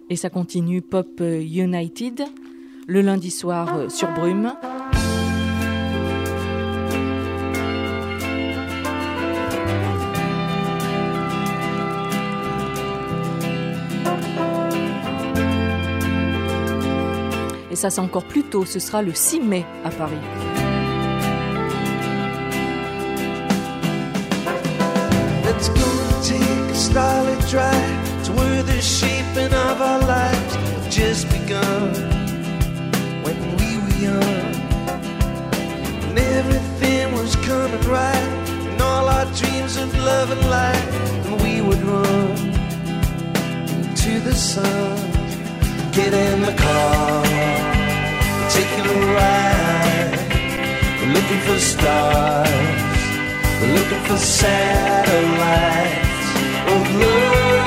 Et ça continue Pop United, le lundi soir sur Brume. Et ça c'est encore plus tôt, ce sera le 6 mai à Paris. Let's go take a starlit drive to where the shaping of our lives have just begun. When we were young, and everything was coming right, and all our dreams of love and light, and we would run to the sun. Get in the car, taking a ride, we're looking for stars, we're looking for satellites of love,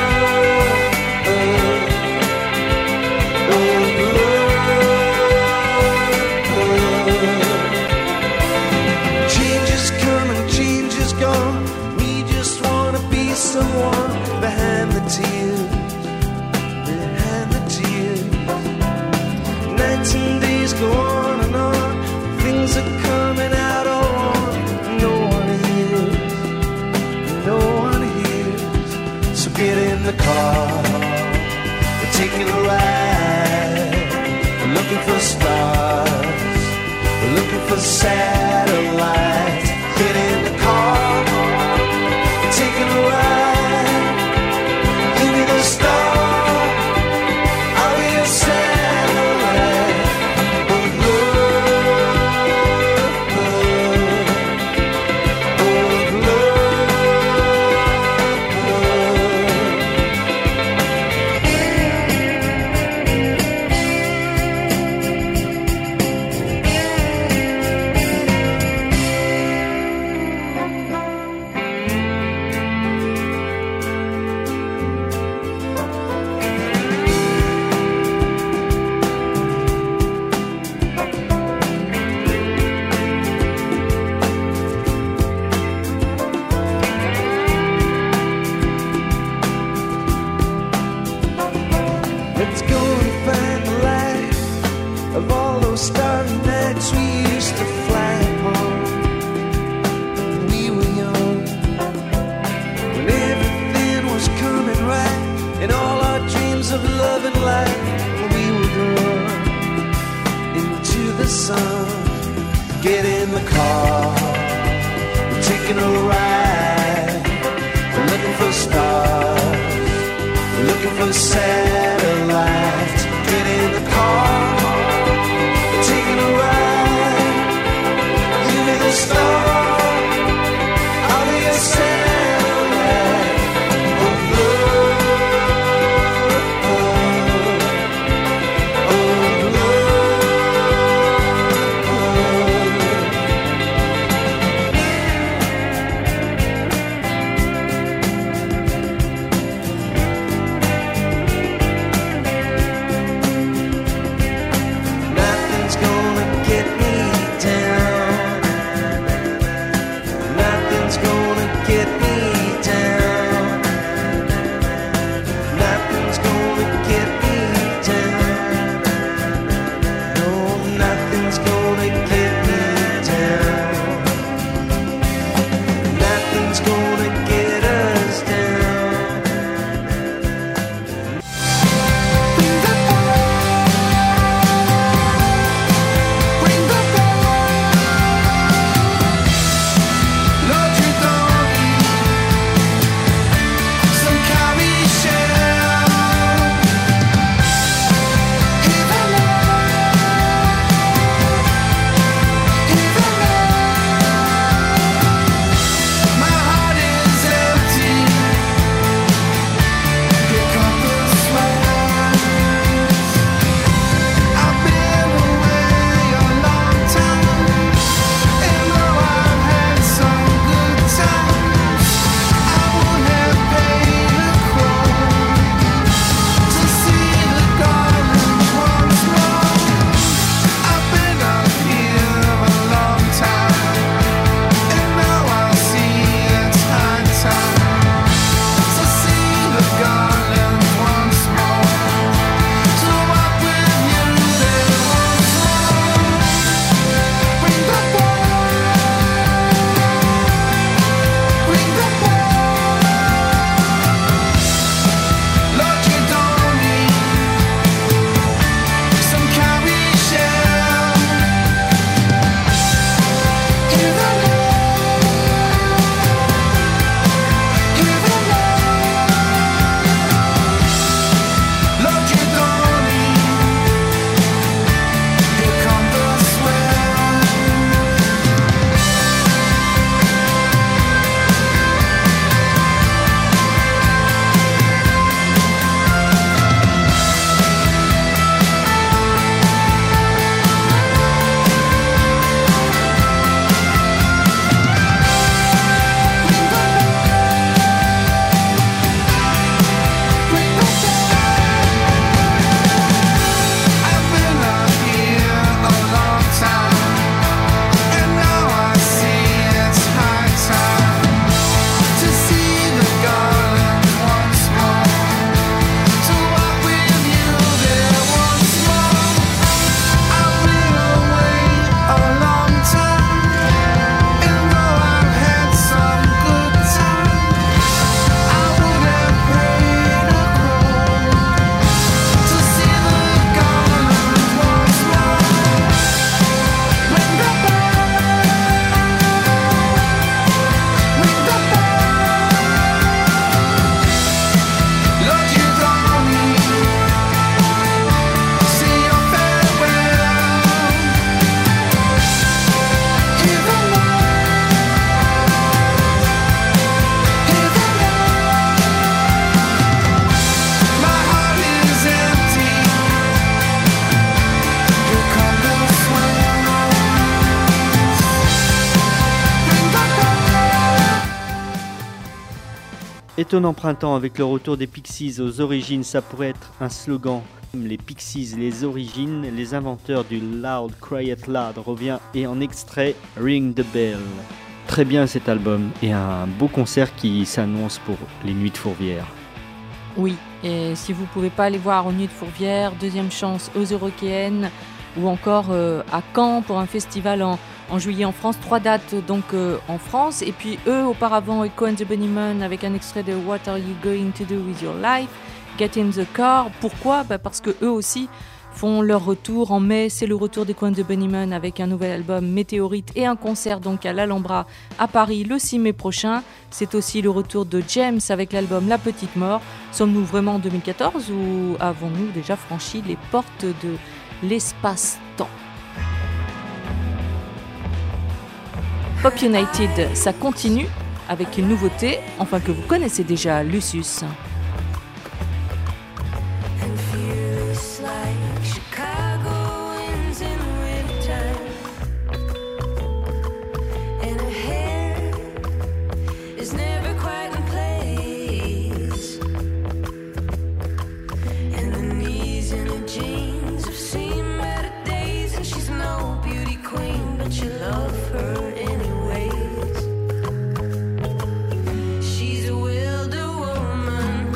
Change is coming, change is gone. We just wanna be someone behind the tears, behind the tears. Nights and days go on and on. Things are coming out all wrong. No one hears, no one hears. So get in the car, we're taking a ride. We're looking for stars, we're looking for satellites. Get in the car, we're taking a ride. Give me the star, I'll be your satellite of love, of Let's go and find the light of all those starry nights we used to fly upon when we were young, when everything was coming right, and all our dreams of love and light, when we would run into the sun. Get in the car, we're taking a ride, we're looking for stars, we're looking for satellites. Get in the car, we're taking a ride. Give me the star, I'll be a satellite of love, of love. Étonnant printemps avec le retour des Pixies aux origines, ça pourrait être un slogan. Les Pixies, les origines, les inventeurs du Loud Quiet Loud revient et en extrait Ring the Bell. Très bien cet album et un beau concert qui s'annonce pour les Nuits de Fourvière. Oui, et si vous ne pouvez pas aller voir aux Nuits de Fourvière, deuxième chance aux Eurockéennes ou encore à Caen pour un festival en juillet en France. 3 dates donc en France. Et puis eux, auparavant, Echo and the Bunnymen avec un extrait de What Are You Going to Do With Your Life? Get in the Car. Pourquoi ? Parce que eux aussi font leur retour en mai. C'est le retour des Echo and the Bunnymen avec un nouvel album Météorite et un concert donc à l'Alhambra à Paris le 6 mai prochain. C'est aussi le retour de James avec l'album La Petite Mort. Sommes-nous vraiment en 2014 ou avons-nous déjà franchi les portes de l'espace-temps ? Pop United, ça continue avec une nouveauté, enfin que vous connaissez déjà, Lucius. She's a wilder woman.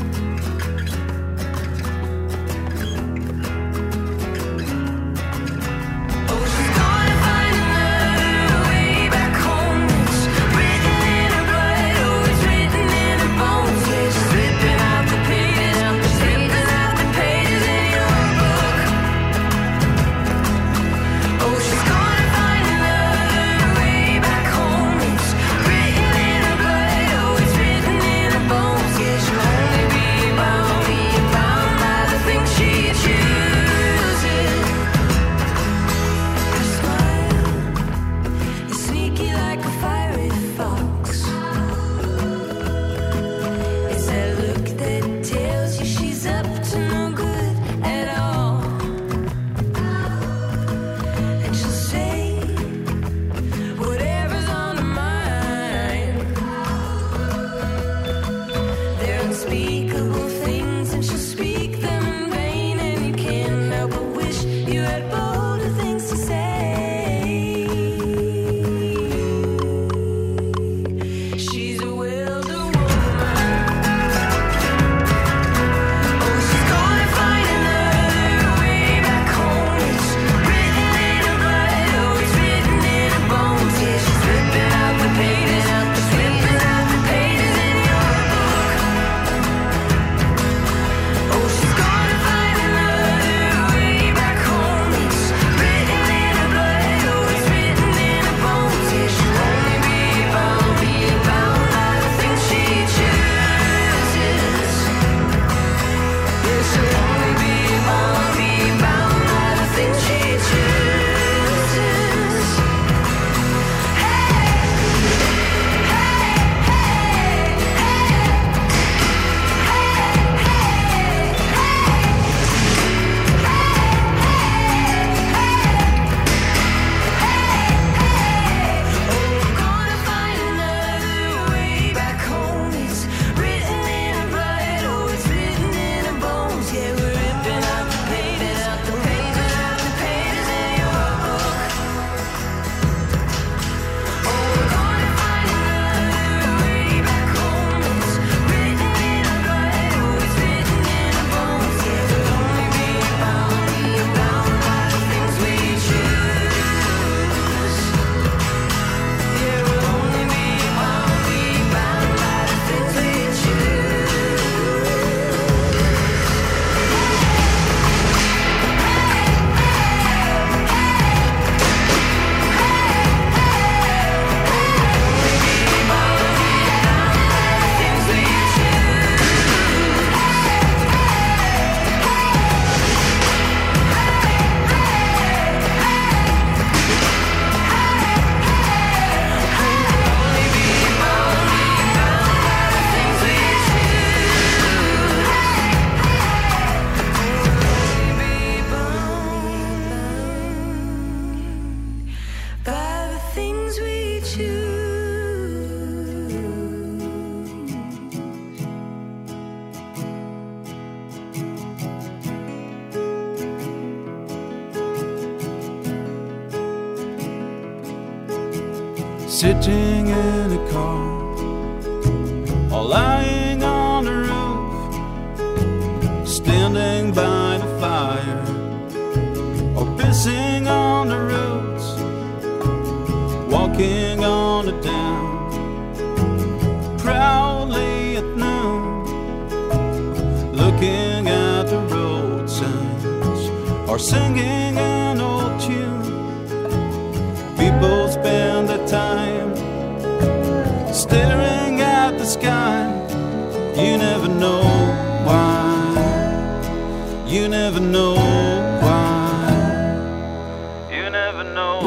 sitting in a car, or lying on the roof, standing by the fire, or pissing on the roots, walking on the down, proudly at noon, looking at the road signs, or singing an old tune. People spend their time staring at the sky. You never know why. You never know why. You never know.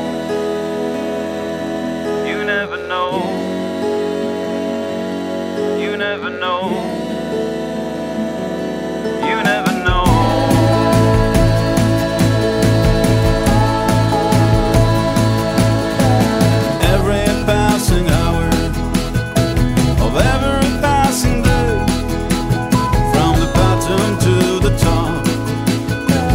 You never know. You never know. You never know. Passing hour of every passing day, from the bottom to the top,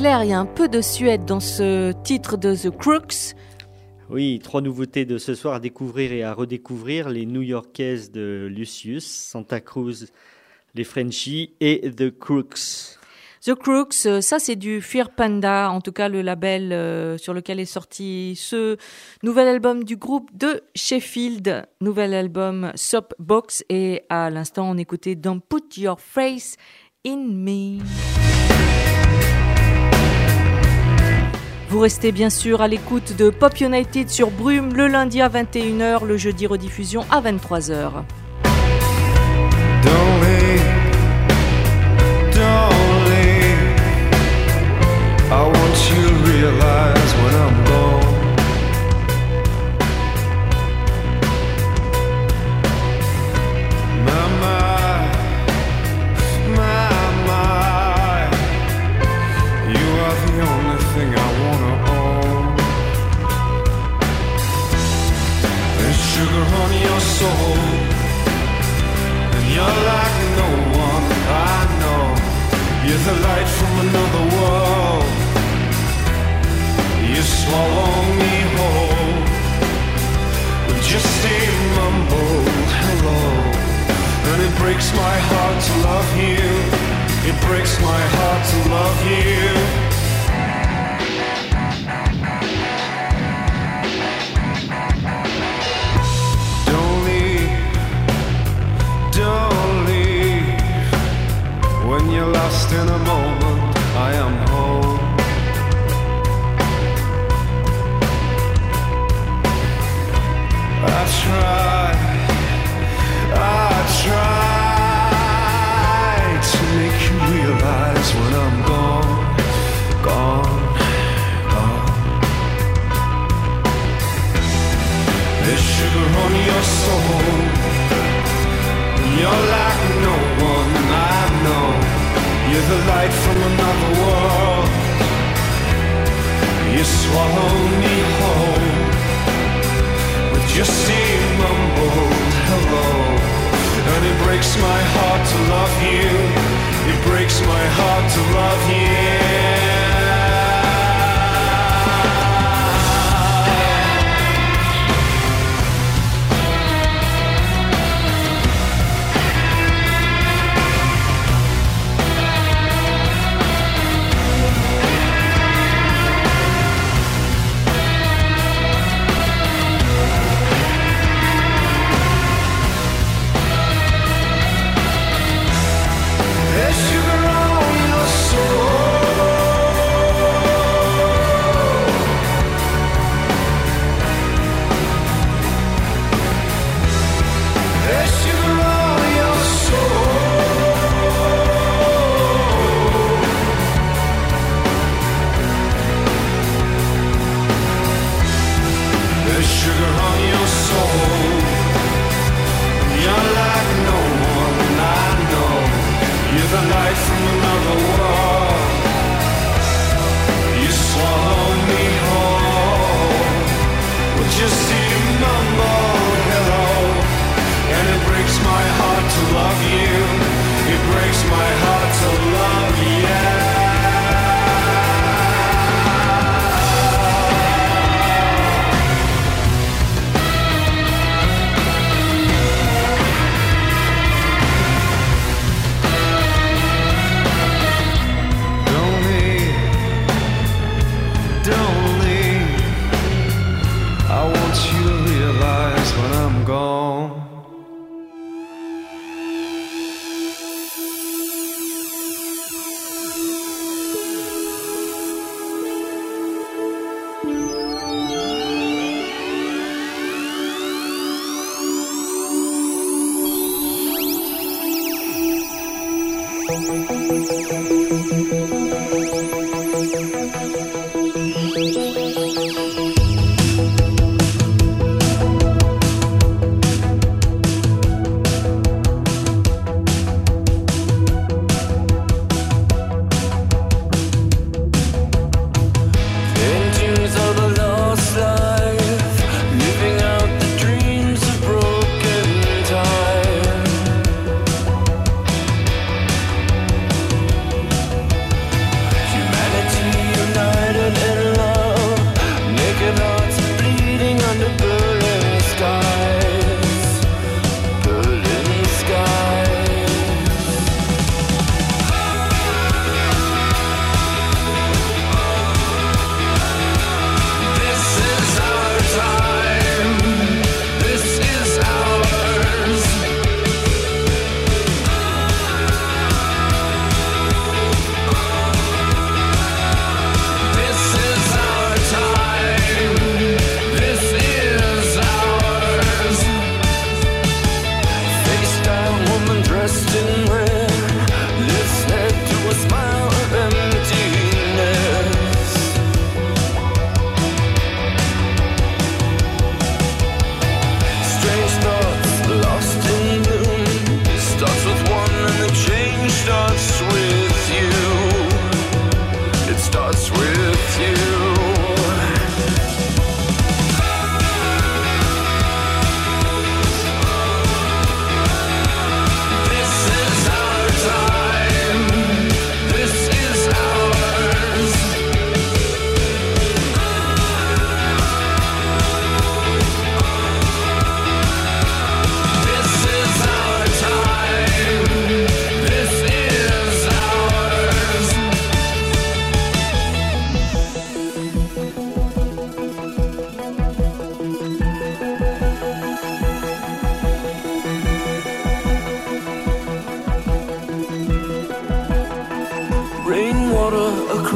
Claire, il y a un peu de Suède dans ce titre de The Crooks. Oui, 3 nouveautés de ce soir à découvrir et à redécouvrir. Les New-Yorkaises de Lucius, Santa Cruz, les Frenchies et The Crooks. The Crooks, ça c'est du Fear Panda, en tout cas le label sur lequel est sorti ce nouvel album du groupe de Sheffield, nouvel album Soapbox, et à l'instant on écoutait Don't Put Your Face in Me. Vous restez bien sûr à l'écoute de Pop United sur Brume le lundi à 21h, le jeudi rediffusion à 23h. I want you to realize when I'm gone. My, you are the only thing I wanna own. There's sugar on your soul, and you're like no one I know. You're the light from another world. You swallow me whole with just a mumbled hello. And it breaks my heart to love you. It breaks my heart to love you. Don't leave, don't leave. When you're lost in a moment, I am home. I try to make you realize when I'm gone, gone, gone. There's sugar on your soul, you're like no one I know. You're the light from another world. You swallow me whole with just a mumbled hello. And it breaks my heart to love you. It breaks my heart to love you.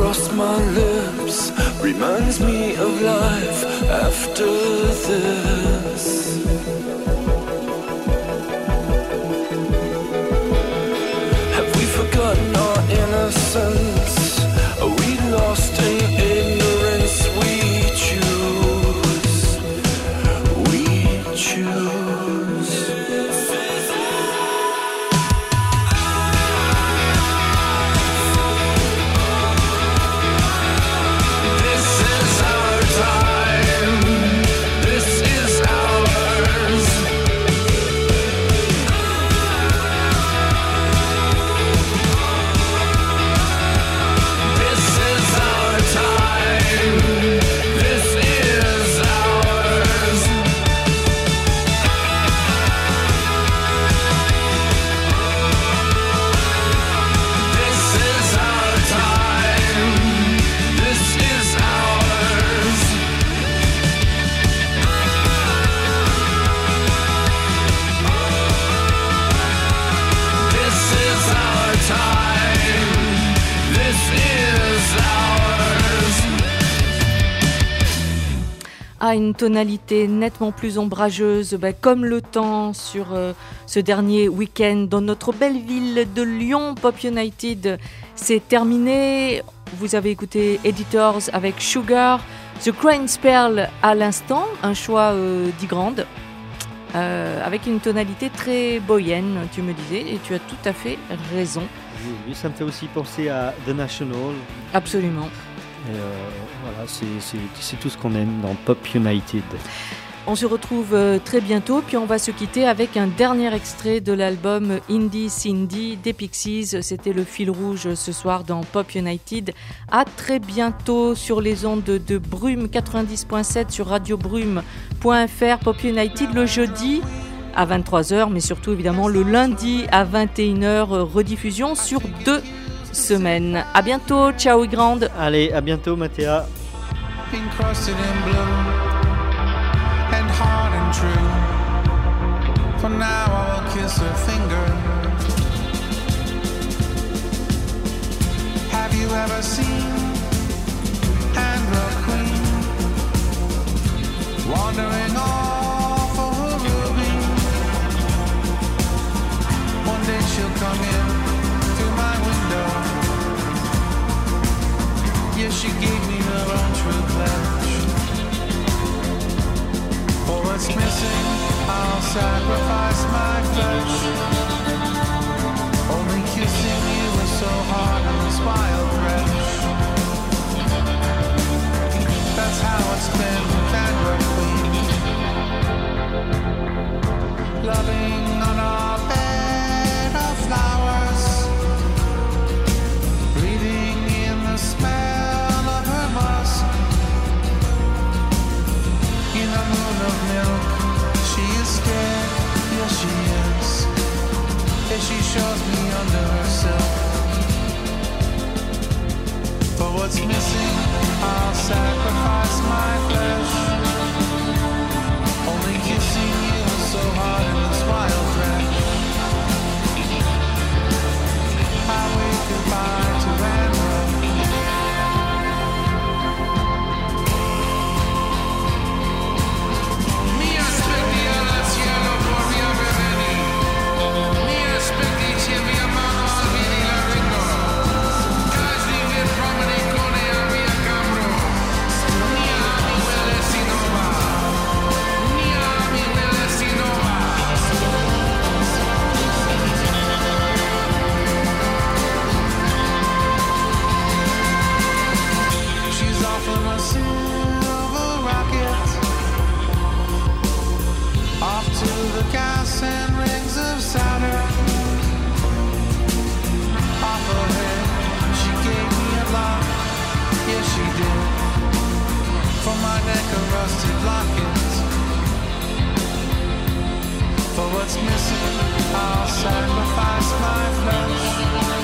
across my lips reminds me of life after this. Have we forgotten our innocence? Are we lost in ignorance? We choose. We choose. A une tonalité nettement plus ombrageuse, comme le temps sur ce dernier week-end dans notre belle ville de Lyon. Pop United, c'est terminé. Vous avez écouté Editors avec Sugar, The Crane Spell à l'instant, un choix d'Igrand, avec une tonalité très boyenne, tu me disais, et tu as tout à fait raison. Oui, ça me fait aussi penser à The National. Absolument. Et voilà, c'est tout ce qu'on aime dans Pop United. On se retrouve très bientôt, puis on va se quitter avec un dernier extrait de l'album Indie Cindy des Pixies. C'était le fil rouge ce soir dans Pop United. À très bientôt sur les ondes de Brume 90.7 sur radiobrume.fr. Pop United le jeudi à 23h, mais surtout évidemment le lundi à 21h, rediffusion sur 2 semaines. À bientôt, ciao Igrand. Allez, à bientôt Mathéa. Encrusted in blue and hard and true. For now I will kiss her finger. Have you ever seen Andra Queen wandering off of her ruby? One day she'll come in through my window. Yes, she gave me her own true pledge. For what's missing, I'll sacrifice my flesh. Only kissing you was so hard on this wild wretch. That's how it's been with Andra Queen. Loving on our bed of flowers, breathing in the smell of her musk. In a moon of milk, she is scared, yes she is. As she shows me under her silk. For what's missing, I'll sacrifice my flesh. Only kissing you is so hard in this wild wretch. I wave goodbye to Andra. Gas and rings of Saturn. Off her head, she gave me a lock. Yes, she did. For my neck, a rusted locket. For what's missing, I'll sacrifice my flesh.